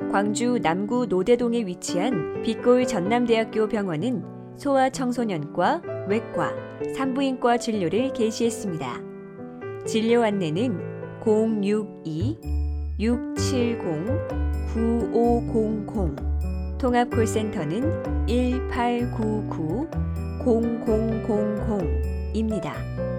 광주 남구 노대동에 위치한 빛골 전남대학교 병원은 소아청소년과, 외과, 산부인과 진료를 개시했습니다. 진료 안내는 062-670-9500, 통합 콜센터는 1899-0000입니다.